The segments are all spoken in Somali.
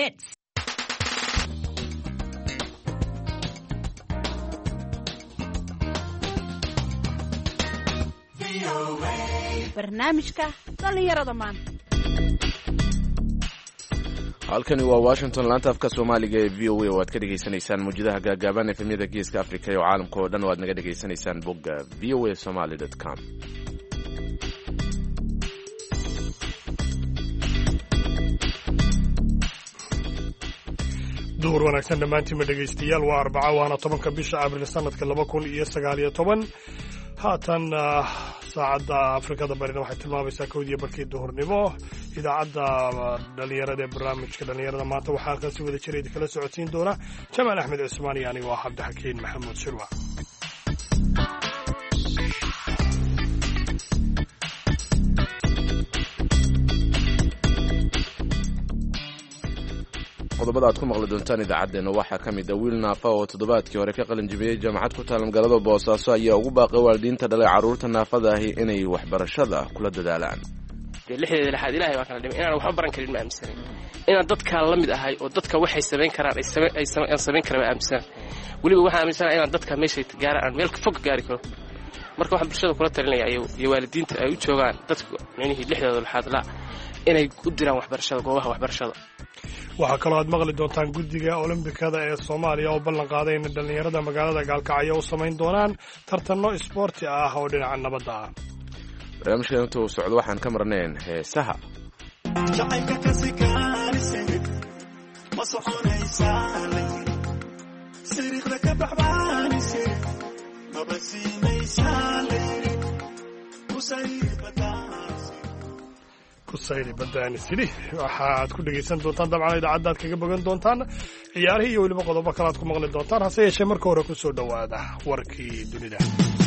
hits. barnaamijka dhalinyarada maanta. halkani waa Washington, laanta afka Soomaaliga ee VOA oo aad ka dhageysanaysaan muujadaha gaagaaban efemyada geeska Afrika iyo caalamka oo dhan oo aad naga dhageysanaysaan bogga voasomali.com. duhur wanaagsan dhammaantiinma dhegaystayaal. waa Arbaca waana 10 bisha abriil sanadka 2019. haatan saacadda Afrikada barina waxay tilmaamaysaa 1:00 duhurnimo. idaacadda dhalinyarada ee barnaamijka dhalinyarada maanta waxaa halkan si wada jira kala socodsiin doona Jamaal Axmed Cismaan iyo aniga waa Cabdixakiin Maxamuud Shirwa. qodobada aad ku maqli doontaan idaacadeena waxaa ka mid ah wiil naafa oo toddobaadkii hore ka qalin jabiyey jaamacad ku taal magaalada Boosaaso ayaa ugu baaqay waalidiinta dhalay carruurta naafada ahi inay waxbarashada kula dadaalaan. lixdeeda lixaad ilaahay waa kala dhimay inaan waxba baran karin ma aaminsan inaan dadka la mid ahay oo dadka waxay sameyn karaan ay sameyn karaan ma aaminsan waliba waxaan aaminsan inaan dadka meeshay gaaraan meel fog gaari karo. marka waxaan bulshada kula talinaya iyo waalidiinta ay u joogaan dadku micnihii lixdeeda lixaad la inay u diraan waxbarashada goobaha waxbarashada. waxaa kaloo aad maqli doontaan guddiga olombikada ee Soomaaliya oo ballan qaaday in dhalinyarada magaalada Gaalkacyo u samayn doonaan tartanno isboorti ah oo dhinaca nabadda ah. barnaamijkan inta uu socdo waxaan ka marnayn heesaha. kusayri badaani sidhi waxaad ku dhageysan doontaan dabcan idaacadda aad kaga bogan doontaan ciyaarihii iyo weliba qodobo kale aad ku maqli doontaan. hase yeeshee marka hore ku soo dhowaada warkii dunida.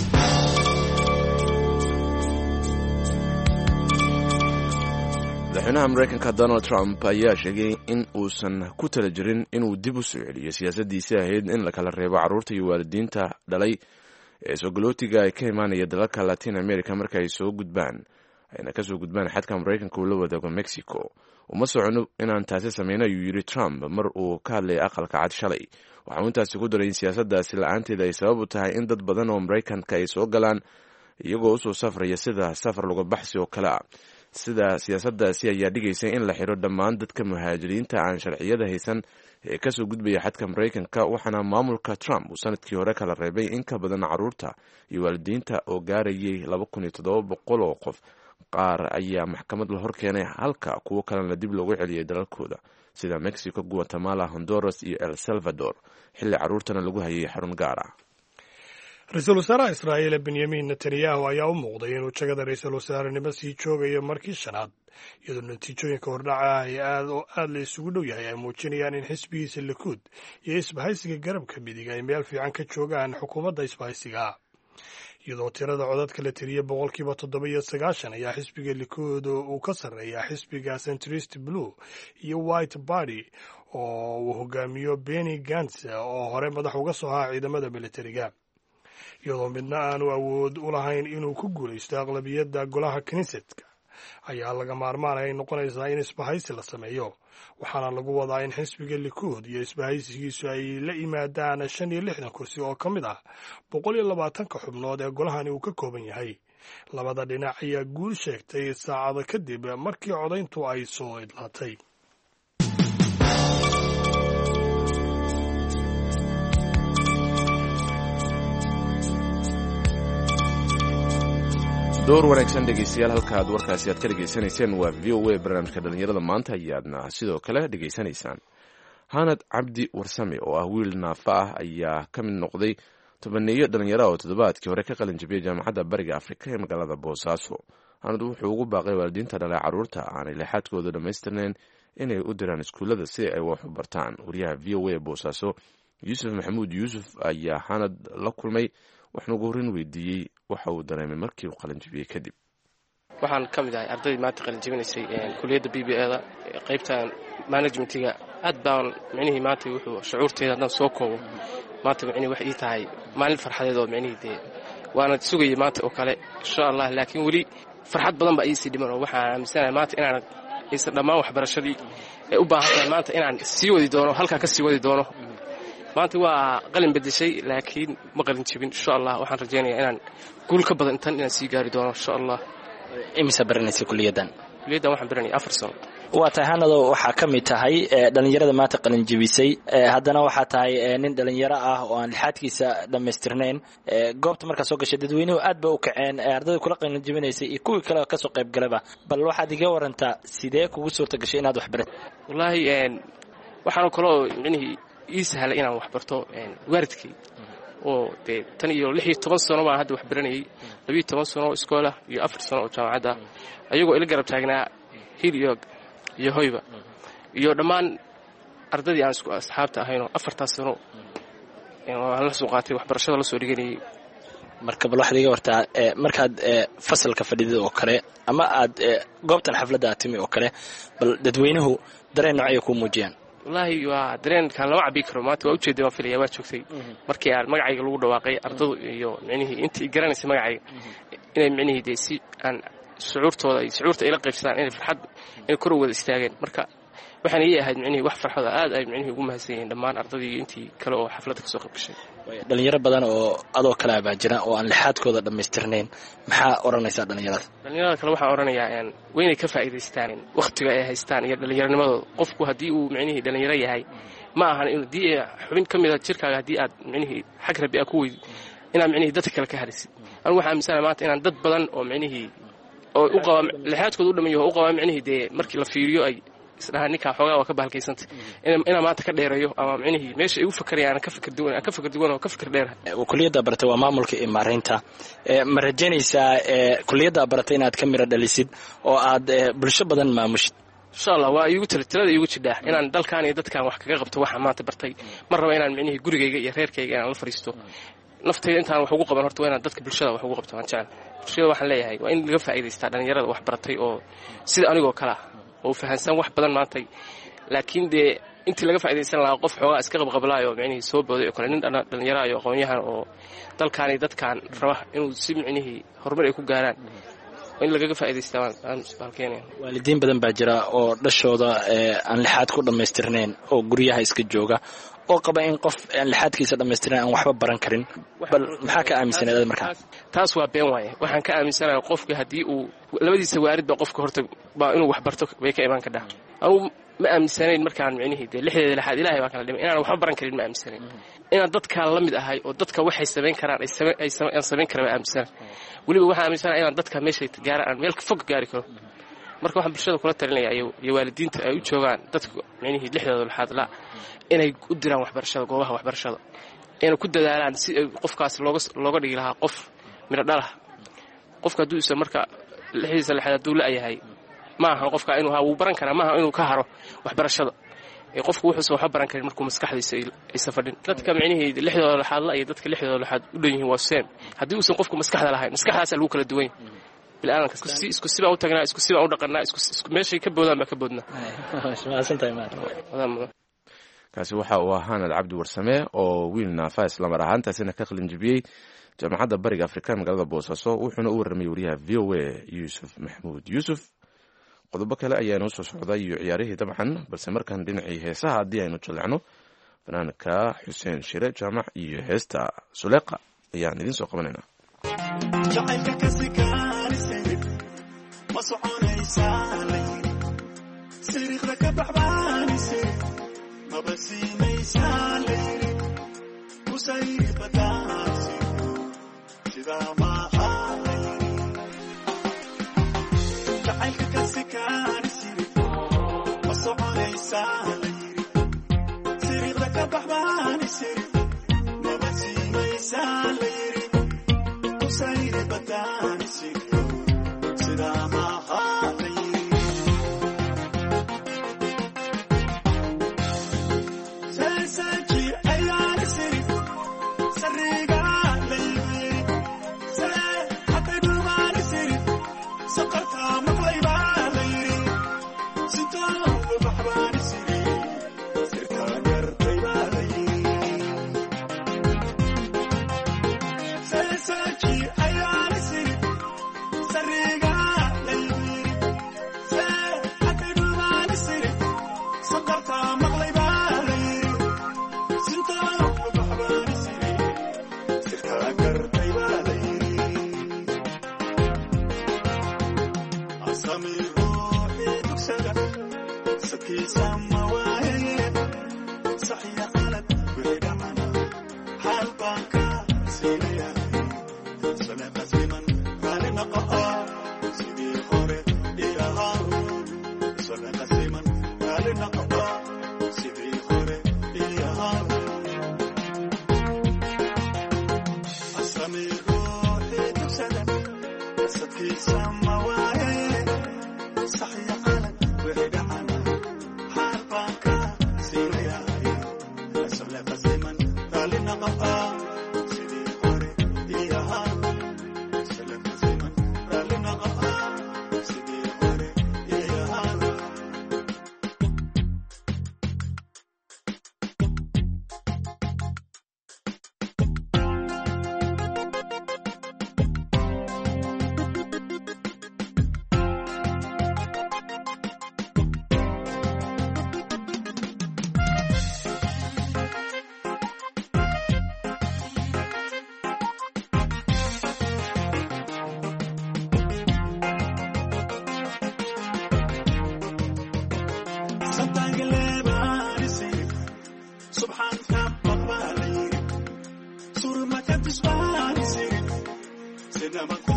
madaxweynaha Mareykanka Donald Trump ayaa sheegay in uusan ku tala jirin inuu dib u soo celiyo siyaasaddiisii ahayd in la kala reebo carruurta iyo waalidiinta dhalay ee soogalootiga ay ka imaanaya dalalka Latin America marka ay soo gudbaan ayna ka soo gudbaan xadka Mareykanka uu la wadaago Mexico. uma socono inaan taasi sameeyno ayuu yidhi Trump mar uu ka hadlayay aqalka cad shalay. waxaa intaasi ku daray in siyaasaddaasi la-aanteeda ay sabab u tahay in dad badan oo Mareykanka ay soo galaan iyagoo usoo safraya sida safar laga baxsi oo kale ah. sida siyaasaddaasi ayaa dhigaysa in la xiro dhammaan dadka muhaajiriinta aan sharciyada haysan ee ka soo gudbaya xadka Mareykanka, waxaana maamulka Trump uu sanadkii hore kala reebay in ka badan carruurta iyo waalidiinta oo gaarayay 2,700 oo qof. qaar ayaa maxkamad la hor keenay halka kuwo kalena dib loogu celiyay dalalkooda sida Mexico, Guatemala, Honduras iyo El Salvador, xilli carruurtana lagu hayay xarun gaar ah. ra-iisul wasaaraha Israa'iil Benjamin Netanyahu ayaa u muuqday inuu jagada ra-iisul wasaarenimo sii joogayo markii shanaad, iyadoo natiijooyinka hordhaca ay aad la isugu dhow yahay ay muujinayaan in xisbigiisa Likud iyo isbahaysiga garabka midig ay meel fiican ka joogaan xukuumadda isbahaysiga. iyadoo tirada codadka la tiriyay 7% ayaa xisbiga Likud uu ka sarreeyaa xisbiga Centrist Blue iyo White Party oo uu hogaamiyo Benny Gantz oo hore madax uga soo ahaa ciidamada militariga. iyadoo midna aanu awood u lahayn inuu ku guulaysto aqlabiyadda golaha Knessetka ayaa laga maarmaanaya ay noqonaysaa in isbahaysi la sameeyo, waxaana lagu wadaa in xisbiga Likud iyo isbahaysigiisu ay la yimaadaan 65 kursi oo ka mid ah 120 xubnood ee golahani uu ka kooban yahay. labada dhinac ayaa guul sheegtay saacado kadib markii codayntu ay soo idlaatay. door wanaagsan dhegeystayaal, halka aad warkaasi aad ka dhegeysanayseen waa VOA barnaamijka dhalinyarada maanta ayaadna sidoo kale dhegeysanaysaan. Hanad Cabdi Warsame oo ah wiil naafa ah ayaa ka mid noqday tobaneeyo dhalinyaro oo toddobaadkii hore ka qalin jabiyey jaamacadda Bariga Afrika ee magaalada Boosaaso. Hanad wuxuu ugu baaqay waalidiinta dhalay carruurta aanay lixaadkooda dhammaystirnayn inay u diraan iskuullada si ay wax u bartaan. wariyaha VOA Boosaaso Yuusuf Maxamuud Yuusuf ayaa Hanad la kulmay, waxaan ugu horreyn weydiiyey waxa uu dareemay markii uu qalin jabiyey kadib. waxaan ka mid ahay ardaydii maanta qalin jabinaysay kulliyadda BBA-da qaybta managementiga. aad baan micnihii maanta wuxuu shucuurteeda haddaan soo koobo maanta micnihii wax ii tahay maalin farxadeed oo micnihii dee waana sugayay maanta oo kale insha allah, laakiin weli farxad badan baa iisii dhiman oo waxaan aaminsanahay maanta inaan aysan dhammaan waxbarashadii ay u baahan tahay maanta inaan sii wadi doono halkaa ka sii wadi doono maanta waa qalin bedeshay laakiin ma qalin jebin insha allah waxaan rajaynayaa inaan guul ka badan intaan inaan sii gaari doono insha allah. imisa baranaysa kuliyaddan waxaan baranaya 4 sano. waa tahay hanado waxaa ka mid tahay dhalinyarada maanta qalin jebisay haddana waxaa tahay nin dhalinyaro ah oo aan lixaadkiisa dhammaystirnayn goobta markaa soo gashay dadweynuhu aad ba u kaceen ardayda kula qalin jebinaysay iyo kuwii kale kasoo qayb galaba bal waxaad iga warantaa sidee kugu suurta gashay inaad wax baratid? wallaahi waxaanu kaloo micnihii ii sahlay inaan wax barto waalidkay oo dee tan iyo 16 sano baan hadda wax baranayay 12 sano oo iskoola iyo 4 sano oo jaamacadda ayagoo ila garab taagnaa hil iyo hoyba iyo dhammaan ardadii aan isku asxaabta ahaynoo 4 sano aan la soo qaatay waxbarashada la soo dhiganayay. marka bal waxaad iga wartaa markaad fasalka fadhidid oo kale ama aad goobtan xafladda aad timi oo kale bal dadweynuhu dareen noocay ku muujiyaan? wallaahi waa dareenkan lama cabi karo maanta waa ujeeday waan filaya waa joogtay markii aan magacayga lagu dhawaaqay ardadu iyo micnihii intii garanaysa magacayga inay micnihii dee si aan shucuurta ila qaybsadaan inay farxad inay kor wada istaageen marka waxaan ii ahayd micnihii wax farxada aad ay micnihii ugu mahadsan yihiin dhammaan ardadii intii kale oo xafladda kasoo qayb gashay. dhalinyaro badan oo adoo kale baa jira oo aan lixaadkooda dhammaystirnayn maxaa odhanaysaa dhalinyarada kale waxaan odhanayaa waynay ka faa'iidaystaan wakhtiga ay haystaan iyo dhallinyaronimadooda qofku haddii uu micnihii dhalinyaro yahay ma ahan in haddii xubin ka mida jirkaaga haddii aad micnihii xag rabbi aa ku weydid inaad micnihii dadka kale ka harisid anigu waxaan aaminsanahay maanta inaan dad badan oo micnihii oo u qaba lixaadkooda u dhammeeyo oo u qaba micnihii dee markii la fiiriyo ay isdhaha ninkaa xoogaa waa ka bahalkaysantay inaan maanta ka dheerayo ama micnihii meesha ay u fakarayaan ka fikir duwan oo ka fikir dheer. kuliyadda baratay waa maamulka iyo maareynta ma rajaynaysaa kuliyadda baratay inaad ka miro dhalisid oo aad bulsho badan maamushid? insha allah waa iigu talada iigu jidhaa inaan dalkan iyo dadkan wax kaga qabto waxa maanta bartay ma raba inaan micnihii gurigayga iyo reerkayga inaan la fariisto naftayda intaan wax ugu qaban horta waa inaan dadka bulshada wax ugu qabto waan jecel bulshada waxaan leeyahay waa in laga faa'iidaystaa dhalinyarada wax baratay oo sida anigoo kale ah oo fahansan wax badan maantay laakiin dee intii laga faa'iidaysan lahaa qof xoogaa iska qabqablaayo micnihii soo booday oo kale nin dhalinyaro iyo aqoon-yahan oo dalkaan iyo dadkaan raba inuu si micnihii horumar ay ku gaaraan in lagaga faa'iidaystaa baalkeenaya. waalidiin badan baa jira oo dhashooda aan lixaad ku dhammaystirnayn oo guryaha iska jooga oo qaba in qof aan lixaadkiisa dhammaystirnayn aan waxba baran karin bal maxaa ka aaminsaneed markaa? taas waa been waaye waxaan ka aaminsanahay qofka haddii uu labadiisa waalid baa qofka horta baa inuu wax barto bay ka imaan kadhaa anugu ma aaminsanayn markaan micnihii dee lixdeeda lixaad ilaahay baa kala dhimay inaan waxba baran karin ma aaminsanayn inaan dadkaan la mid ahay oo dadka waxay samayn karaan aan samayn kara baa aaminsanahay weliba waxaan aaminsanahay inaan dadka meeshay gaaraan aan meel fog gaari karo marka waxaan bulshada kula talinaya iyo waalidiinta ay u joogaan dadka micnihii lixdeeda lixaad la inay u diraan waxbarashada goobaha waxbarashada inay ku dadaalaan si qofkaas looga dhigi lahaa qof midho dhalah qofka hadduu isa marka lixdiisa lixaad hadduu la-yahay ma aha qofka inuu wuu baran karaa maaha inuu ka haro waxbarashada qofku wuxuusan waxba baran karin markuu maskaxdiisa aysa fadhin dadka micnihii lixdooda lixaad la iyo dadka lixdooda lixaad u dhan yihiin waa seen haddii uusan qofku maskaxda lahayn maskaxdaasa lagu kala duwan bilaadanka isku sibaan u tagnaa isku sibaan u dhaqannaa meeshay ka boodaan baa ka boodnaa. kaasi waxa uu ahaa hanad cabdi warsame oo wiil naafa islamar ahaantaasina ka qalin jebiyey jaamacadda bariga afrika magaalada boosaaso wuxuuna u warramay wariyaha v o a yuusuf maxamuud yuusuf. qodobo kale ayaa inoo soo socday iyo ciyaarihii dabcan balse markaan dhinacii heesaha haddii aynu jallecno fanaanka xuseen shire jaamac iyo heesta suleeqa ayaan idiin soo qabanaynaa. Say,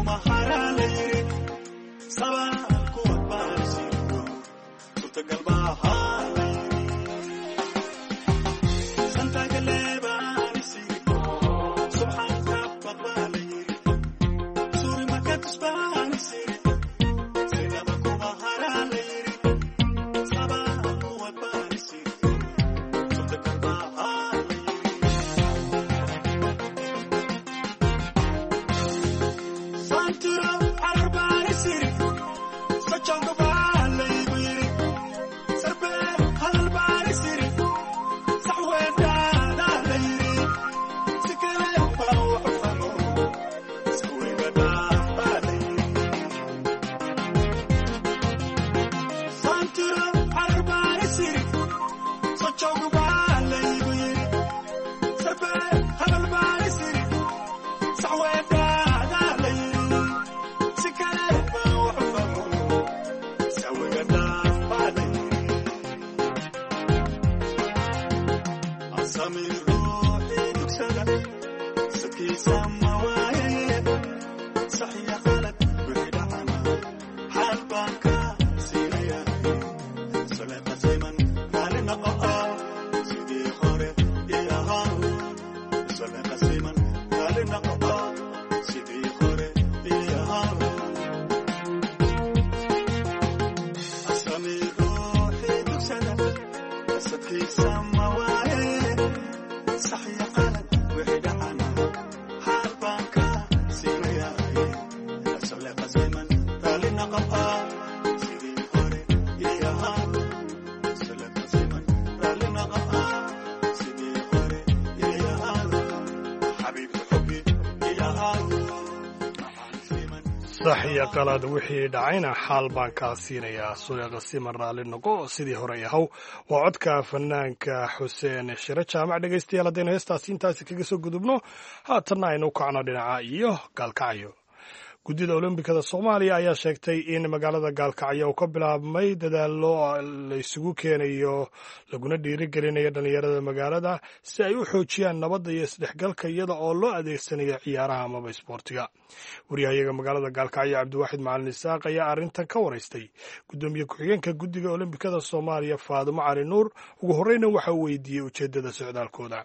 sax iyo qalad wixii dhacayna xaal baan kaa siinayaa suleeqa sima raalli noqo sidii horey ahaw waa codka fanaanka xuseen shire jaamac dhegaystayaal haddaynu heestaasi intaasi kaga soo gudubno haatanna aynu kacno dhinaca iyo gaalkacyo guddida olombikada soomaaliya ayaa sheegtay in magaalada gaalkacyo uu ka bilaabmay dadaallo la isugu keenayo laguna dhiirigelinayo dhallinyarada magaalada si ay u xoojiyaan nabadda iyo isdhexgalka iyada oo loo adeegsanayo ciyaaraha amaba isboortiga waryahayaga magaalada gaalkacyo cabdiwaaxid macalin isaaq ayaa arrintan ka waraystay guddoomiye ku-xigeenka guddiga olombikada soomaaliya faadumo cali nuur ugu horreyna waxa uu weydiiyey ujeeddada socdaalkooda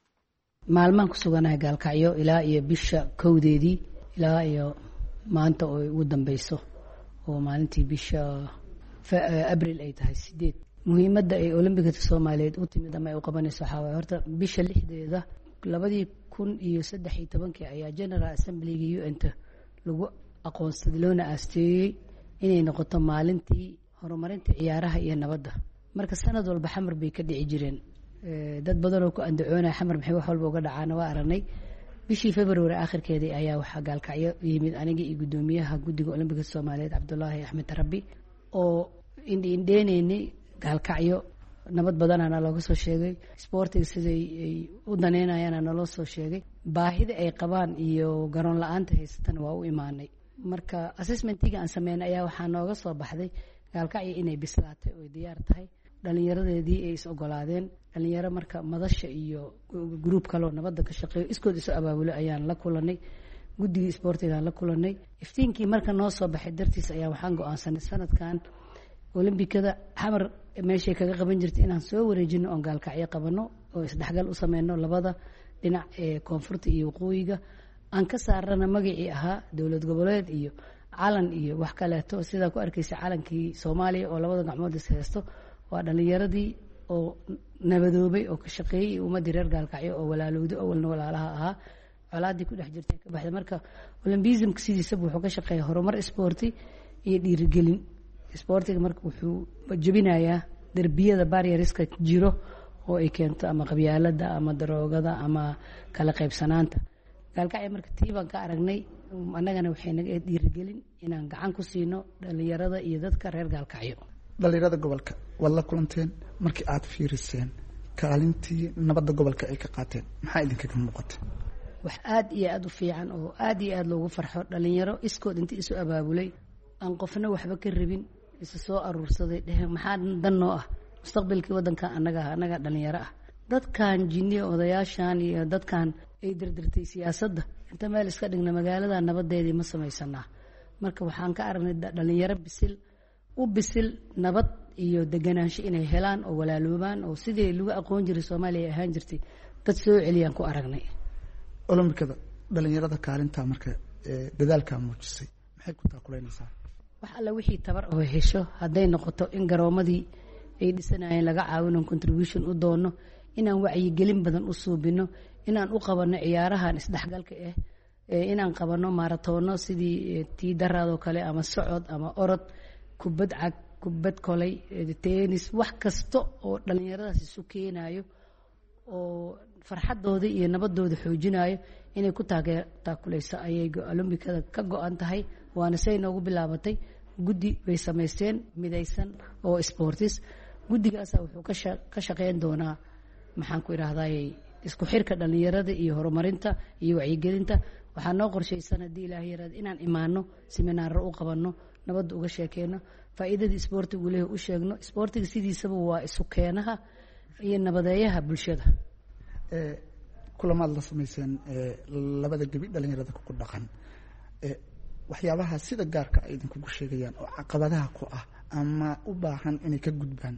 maalmaan ku suganahay gaalkacyo ilaa iyo bisha kowdeedii ilaa iyo maanta oo ugu dambeyso oo maalintii bisha abril ay tahay 8 muhiimadda ay olombikada soomaaliyeed u timid ama ay u qabanayso waxaa waaye horta bisha 6deeda 2013 ayaa general assemblyga un-ta lagu aqoonsaday loona aasteeyey inay noqoto maalintii horumarinta ciyaaraha iyo nabadda marka sanad walba xamar bay ka dhici jireen dad badan oo ku andacoonaya xamar maxay wax walba uga dhacaana waa aragnay bishii February aakhirkeedii ayaa waxa gaalkacyo yimid aniga iyo gudoomiyaha guddiga olombikada Soomaaliyeed Cabdullaahi Axmed Rabbi oo indheeneynay gaalkacyo nabad badanana looga soo sheegay sportiga siday ay u daneynayaan loo soo sheegay baahida ay qabaan iyo garoon la'aanta haysatan waa u imaanay marka assessmentiga aan sameynay ayaa waxa nooga soo baxday gaalkacyo inay bislaatay oo diyaar tahay dhalinyaradeedii ay is ogolaadeen dhalinyaro marka madasha iyo group kale oo nabadda ka shaqeeyo iskood isu abaabulo ayaan la kulanay guddiga sportiga la kulanay iftiinkii marka noo soo baxay dartiis ayaa waxaan go'aansanay sanadkan olombikada xamar meeshay kaga qaban jirtay inaan soo wareejino oo gaalkacyo qabano oo isdhexgal u sameeyno labada dhinac ee koonfurta iyo waqooyiga aan ka saarana magacii ahaa dowlad goboleed iyo calan iyo wax kaleeto sida ku arkaysa calankii Soomaaliya oo labada gacmood is haysto waa dhalinyaradii oo nabadoobay oo ka shaqeeyay ummadii reer gaalkacyo oo walaalowday awalna walaalaha ahaa colaadii ku dhex jirtay ka baxday marka olombismka sidiisa wuxuu ka shaqeeyaa horumar isboorti iyo dhiirigelin isboortiga marka wuxuu jabinayaa darbiyada barrieriska jiro oo ay keento ama qabyaalada ama daroogada ama kala qaybsanaanta gaalkacyo marka tiibaan ka aragnay annagana waxay naga dhiirigelin inaan gacan ku siino dhalinyarada iyo dadka reer gaalkacyo dhalinyarada gobolka wad la kulanteen markii aad fiiriseen kaalintii nabadda gobolka ay ka qaateen maxaa idinkaga muuqata wax aad iyo aad u fiican oo aad iyo aad loogu farxo dhalinyaro iskood intii isu abaabulay aan qofna waxba ka rabin isu soo aruursaday maxaa dan noo ah mustaqbalkii waddanka annaga dhalinyaro ah dadkan jinniya odayaashan iyo dadkan ay dirdirtay siyaasadda inta meel iska dhigna magaalada nabadeedii ma samaysanaa. marka waxaan ka aragnay dhalinyaro bisil nabad iyo deganaansho inay helaan oo walaaloobaan oo sidii lagu aqoon jiray Soomaaliya ahaan jirtay dad soo celiyaan ku aragnay. olombikada dhalinyarada kaalinta marka dadaalka muujisay maxay ku taakuleynaysaa? wax alla wixii tabar oo hesho hadday noqoto in garoomadii ay dhisanayeen laga caawino contribution u doono, inaan wacyigelin badan u suubino, inaan u qabano ciyaarahan isdhexgalka inaan qabano maratoono sidii tii daraadoo kale ama socod ama orod, kubad cag, kubad kolay, tennis, wax kasta oo dhalinyaradaas isu keenayo oo farxadooda iyo nabadooda xoojinayo inay ku taakuleyso ayay olombikada ka go'an tahay. waana say noogu bilaabatay guddi bay samaysteen midaysan oo sportis. guddigaasa wuxuu ka shaqeyn doonaa maxaan ku idhaahday isku xirka dhalinyarada iyo horumarinta iyo wacyigelinta. waxaa noo qorshaysan haddii ilaahay yaraado inaan imaano seminaaro u qabano, nabadda uga sheekeyno, faa'iidada isboortigu leeyahay u sheegno. isboortiga sidiisaba waa isu keenaha iyo nabadeeyaha bulshada. kulamaad la samayseen labada gebi dhalinyarada ku dhaqan, waxyaabaha sida gaarka ay idinkugu sheegayaan oo caqabadaha ku ah ama u baahan inay ka gudbaan?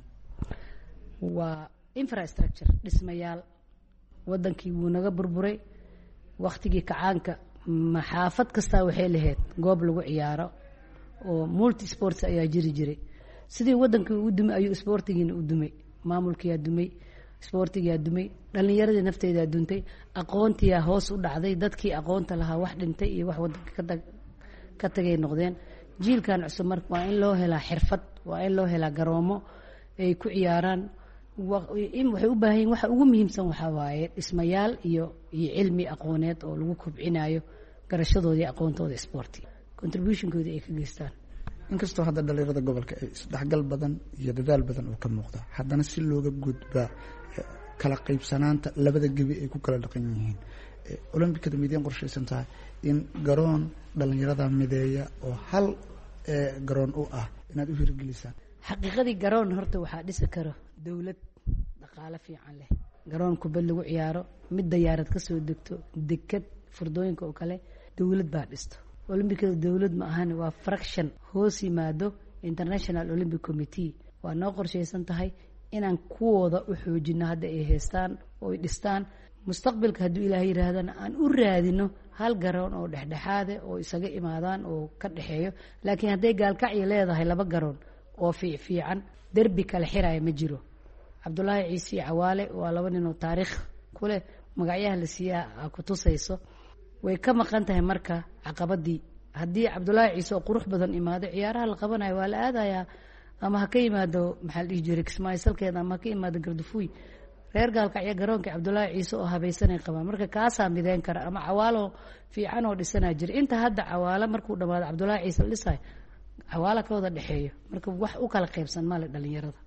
waa infrastructure, dhismayaal. wadankii wuu naga burburay waqtigii kacaanka. xaafad kastaa waxay lahayd goob lagu ciyaaro oo multi sports ayaa jiri jiray. sidii wadankii u dumay ayuu sportigiina u dumay, maamulkiyaa dumay, sportigiyaa dumay, dhalinyaradii nafteedaa duntay, aqoontiyaa hoos u dhacday. dadkii aqoonta lahaa wax dhintay iyo wax wadanka ka tagay noqdeen. jiilkan cusub marka waa in loo helaa xirfad, waa in loo helaa garoomo ay ku ciyaaraan. waxay u baahan yihiin waxa ugu muhiimsan waxaa waaye dhismayaal iyo cilmi aqooneed oo lagu kobcinayo garashadooda iyo aqoontooda sporti, contributionkooda ay ka geystaan. inkastoo hadda dhalinyarada gobolka ay isdhexgal badan iyo dadaal badan oo ka muuqda, haddana si looga gudbaa kala qaybsanaanta labada gebi ay ku kala dhaqan yihiin, olombikada midiin qorshaysan tahay in garoon dhalinyarada mideeya oo hal garoon u ah inaad u hirgelisaan? xaqiiqadii garoon horta waxaa dhisi karo dowlad dhaqaale fiican leh. garoon kubad lagu ciyaaro, mid dayaarad ka soo degto, dekad, furdooyinka oo kale dowlad baa dhisto. olombikada dowlad ma ahan, waa fraction hoos yimaado international olympic committee. waa noo qorshaysan tahay inaan kuwooda u xoojino hadda ay haystaan oo ay dhistaan. mustaqbalka hadduu ilaahay yiraahdana aan u raadino hal garoon oo dhexdhexaade oo isaga imaadaan oo ka dhexeeyo. laakiin hadday gaalkacyo leedahay laba garoon oo fiican, derbi kale xiraya ma jiro. cabdulaahi ciise iyo cawaale waa laba nin oo taariikh ku leh, magacyaha la siiyaa ku tusayso. way ka maqan tahay marka caqabadii. haddii cabdulaahi ciise oo qurux badan imaado, ciyaaraha la qabanayo waa la aadayaa, ama ha ka yimaado maxaa la dhihi jiray kismaayisalkeeda, ama ha ka yimaado gardafuuy. reer gaalkacyo garoonkii cabdulaahi ciise oo habaysanay qabaan, marka kaasaa mideyn kara. ama cawaalo fiican oo dhisanaa jira. inta hadda cawaalo markuu dhammaado cabdulaahi ciise la dhisayo, cawaalo ka wada dhexeeyo, marka wax u kala qaybsan male dhalinyarada.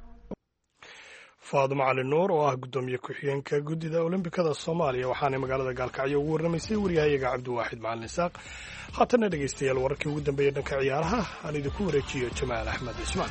Faadimo Cali Nuur oo ah gudoomiye ku-xigeenka guddida olombikada Soomaaliya waxaana magaalada Gaalkacyo ugu warramaysay wariyahayaga Cabdiwaaxid Macalin Isaaq. haatana dhegeystayaal wararkii ugu dambeeyay dhanka ciyaaraha aan idinku wareejiyo Jamaal Axmed Ismaan.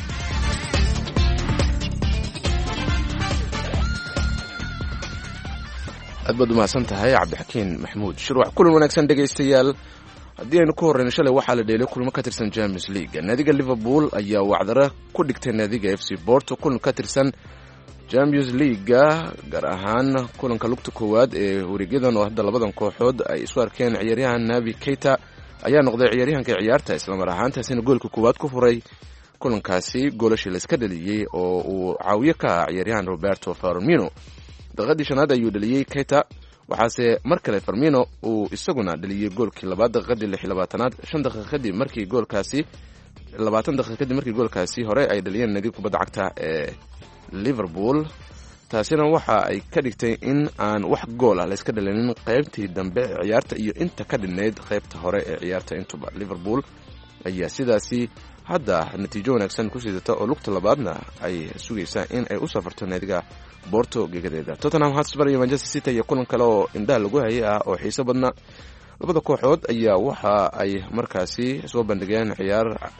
aad baad umahadsan tahay cabdixakiin maxamuud shirwax. kulan wanaagsan dhegaystayaal. haddii aynu ku horreyno shalay waxaa la dheelay kulmo ka tirsan Champions League. naadiga Liverpool ayaa wacdara ku dhigtay naadiga FC Porto kulan ka tirsan Champions League, gaar ahaan kulanka lugta koowaad ee wareegyadan oo hadda labadan kooxood ay isu arkeen. ciyaaryahan Naby Keita ayaa noqday ciyaaryahanka ciyaarta, islamar ahaantaasina goolka koowaad ku furay kulankaasi goolashii la iska dhaliyey oo uu caawiye ka ah ciyaaryahan Roberto Firmino. daqiiqadii shanaad ayuu dhaliyey Keita, waxaase mar kale Firmino uu isaguna dhaliyey goolkii labaad daqiiqadii 26aad, 5 daqiiqo kadib markii goolkaasi 20 daqiiqo kadib markii goolkaasi hore ay dhaliyeen naadiga kubadda cagta ee Liverpool. taasina waxa ay ka dhigtay in aan wax gool ah la iska dhalinin qaybtii dambe ee ciyaarta iyo inta ka dhinayd qaybta hore ee ciyaarta intuba. Liverpool ayaa sidaasi hadda natiijo wanaagsan ku siidata oo lugta labaadna ay sugaysaa in ay u safarto naadiga Porto gegadeeda. Tottenham Hotspur iyo Manchester City iyo kulan kale oo indhaha lagu hayay ah oo xiiso badna. labada kooxood ayaa waxa ay markaasi soo bandhigeen ciyaar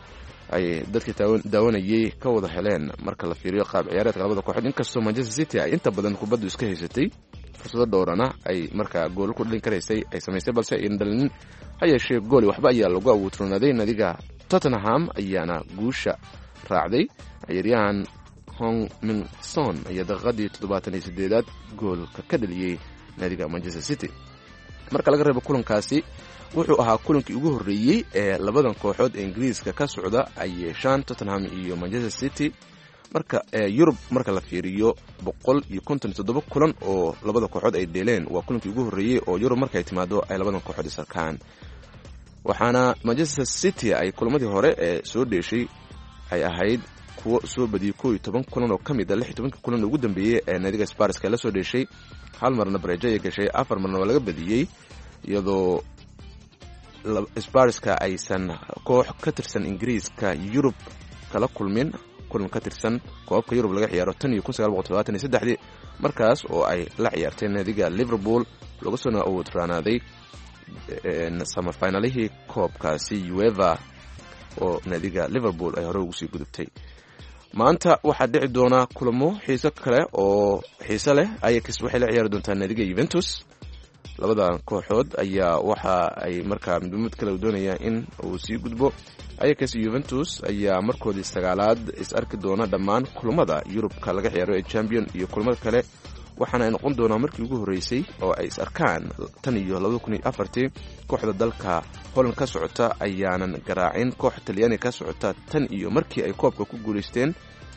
ay dadkii daawanayay ka wada heleen marka la fiiriyo qaab ciyaareedka labada kooxood, inkastoo Manchester City ay inta badan kubaddu iska haysatay, fursado dhowrana ay markaa gool ku dhalin karaysay ay samaysay, balse aynan dhalinin. Ha yeeshee gooli waxba ayaa lagu awoodronaaday. nadiga Tottenham ayaana guusha raacday. ciyaaryahan Hong Min Son ayaa daqiiqadii 78aad goolka ka dhaliyey nadiga Manchester City. marka laga reebo kulankaasi, wuxuu ahaa kulankii ugu horreeyey ee labadan kooxood ee Ingiriiska ka socda ay yeeshaan, Tottenham iyo Manchester City. marka Yurub marka la fiiriyo 157 kulan oo labada kooxood ay dheeleen, waa kulankii ugu horreeyey oo Yurub markay timaado ay labadan kooxood isarkaan. waxaana Manchester City ay kulamadii hore ee soo dheeshay ay ahayd kuwa soo badiyay 11 kulan oo ka mid ah 16 kulan ugu dambeeyay ee nadiga Spurs la soo dheeshay. hal marna bareejo ay gashay, 4 marna waa laga badiyay, iyadoo Spurska aysan koox ka tirsan Ingiriiska Yurub kala kulmin kulan ka tirsan koobka Yurub laga ciyaaro tan iyo 1973 markaas oo ay la ciyaartay nadiga Liverpool lagu soo awoodranaaday semifinalihii koobkaasi UEFA oo nadiga Liverpool ay hore ugu sii gudubtay. maanta waxaa dhici doona kulamo xiiso kale oo xiiso leh. Ajax waxay la ciyaari doontaa nadiga Juventus. labada kooxood ayaa waxa ay markaa mid kale doonayaan in uu sii gudbo. Ajax iyo Juventus ayaa markoodii sagaalaad is arki doona dhammaan kulamada Yurubka laga ciyaaro ee Champions iyo kulamada kale, waxaana ay noqon doonaa markii ugu horeysay oo ay is arkaan tan iyo 2004. kooxda dalka Holland ka socota ayaanan garaacin koox Talyaani ka socota tan iyo markii ay koobka ku guuleysteen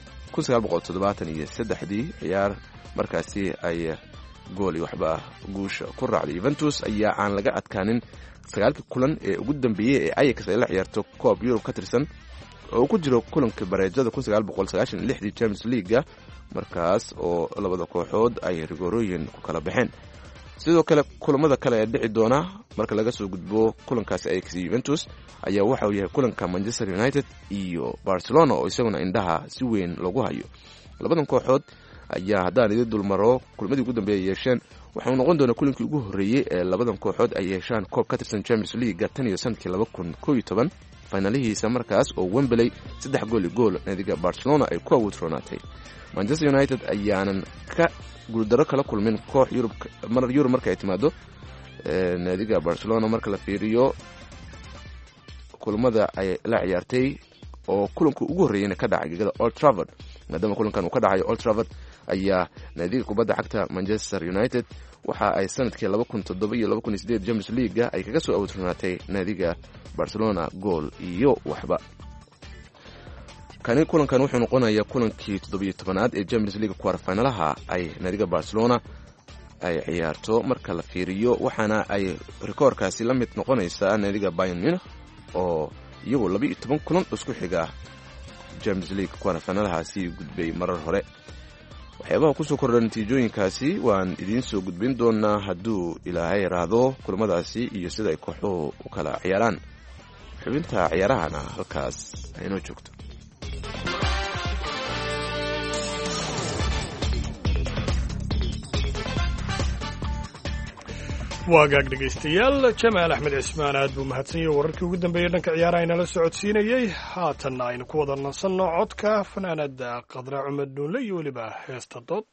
1973 ciyaar markaasi ay gool waxba guusha ku raacday. Juventus ayaa aan laga adkaanin 9 kulan ee ugu dambeeyay ee Ajax ay la ciyaarto koob Yurub ka tirsan oo ku jiro kulanka bareejada 1996 Champions League, markaas oo labada kooxood ay rigorooyin ku kala baxeen. sidoo kale kulamada kale ee dhici doona marka laga soo gudbo kulankaasi Ajax iyo Juventus ayaa waxa uu yahay kulanka Manchester United iyo Barcelona oo isaguna indhaha si weyn lagu hayo. labadan kooxood ayaa haddaan idin dulmaro kulmadii ugu dambeeyay yeesheen, waxa uu noqon doonaa kulankii ugu horreeyay ee labadan kooxood ay yeeshaan koob ka tirsan Champions League tan iyo sanadkii 2011 finalihiisa, markaas oo Wembley 3 gool nadiga Barcelona ay ku awoodronaatay. Manchester United ayaanan ka guuldaro kala kulmin koox Yurub marka ay timaado nadiga Barcelona. marka la fiiriyo kulamada ay la ciyaartay oo kulanka ugu horreeyay ka dhacay gegada Old Trafford, maadaama kulankan uu ka dhacayo Old Trafford ayaa nadiga kubadda cagta Manchester United waxa ay sanadkii 2007 iyo 2008 Champions League ay kaga soo awoodronaatay nadiga Barcelona gool iyo waxba. kulankan wuxuu noqonayaa kulankii 17aad ee Champions League quarter finalaha ay nadiga Barcelona ay ciyaarto marka la fiiriyo, waxaana ay rikoorkaasi la mid noqonaysaa nadiga Bayern Munich oo iyagu 12 kulan isku xiga Champions League quarter finalahaasi gudbay marar hore. waxyaabaha ku soo kordha natiijooyinkaasi waan idiin soo gudbin doonaa hadduu Ilaahay raado kulamadaasi iyo sida ay kooxuhu u kala ciyaaraan. xubinta ciyaarahana halkaas aynoo joogto. waagaag dhegaystayaal, Jamaal Axmed Cismaan aad buu mahadsan yahay wararkii ugu dambeeyay dhanka ciyaaraha inala socodsiinayay. haatanna aynu ku wada nasanno codka fanaanada Qadra Cumar Dhuunle iyo weliba heesta Dood.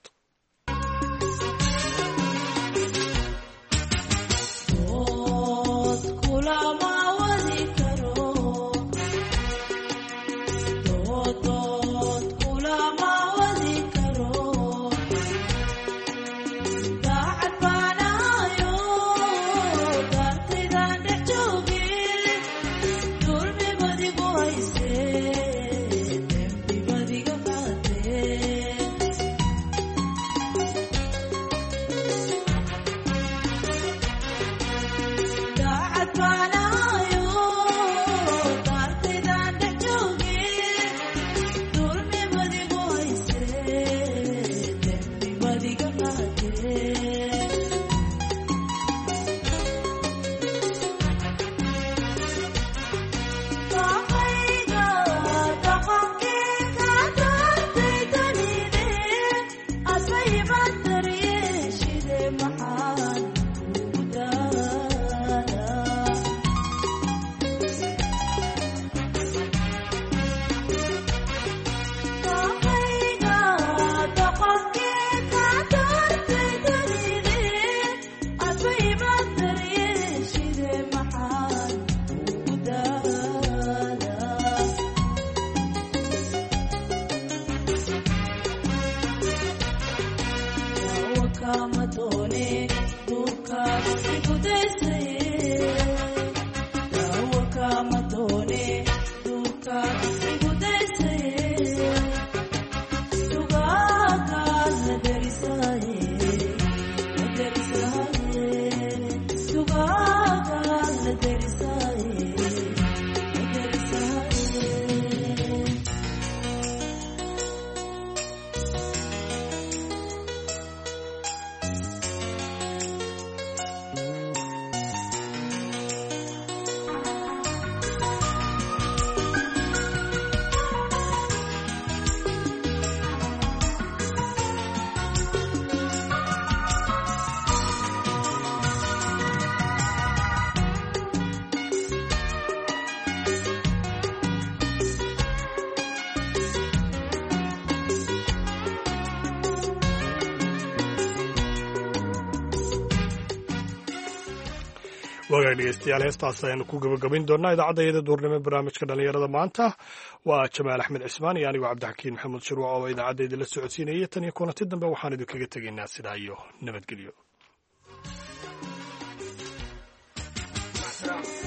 wagaag dhegeystayaal heestaas ayaanu ku gabagabayn doonaa idaacadda iyada duurnimo barnaamijka dhallinyarada maanta waa jamaal axmed cismaan iyo anigoo cabdixakiin maxamuud shirwac oo idaacadda la socodsiinayay tan iyo kulanti dambe waxaan idinkaga tegaynaa sidaa iyo nabadgelyo.